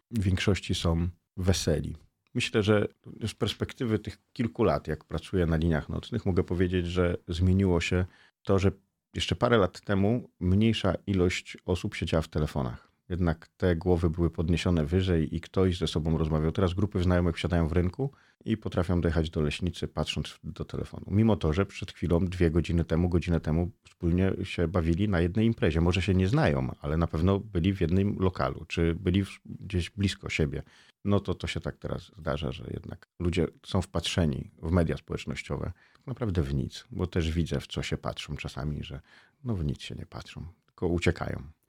w większości są weseli. Myślę, że z perspektywy tych kilku lat, jak pracuję na liniach nocnych, mogę powiedzieć, że zmieniło się to, że jeszcze parę lat temu mniejsza ilość osób siedziała w telefonach. Jednak te głowy były podniesione wyżej i ktoś ze sobą rozmawiał. Teraz grupy znajomych wsiadają w rynku i potrafią dojechać do leśnicy, patrząc do telefonu. Mimo to, że przed chwilą, godzinę temu wspólnie się bawili na jednej imprezie. Może się nie znają, ale na pewno byli w jednym lokalu, czy byli gdzieś blisko siebie. No to się tak teraz zdarza, że jednak ludzie są wpatrzeni w media społecznościowe. Tak naprawdę w nic, bo też widzę, w co się patrzą czasami, że no w nic się nie patrzą, tylko uciekają.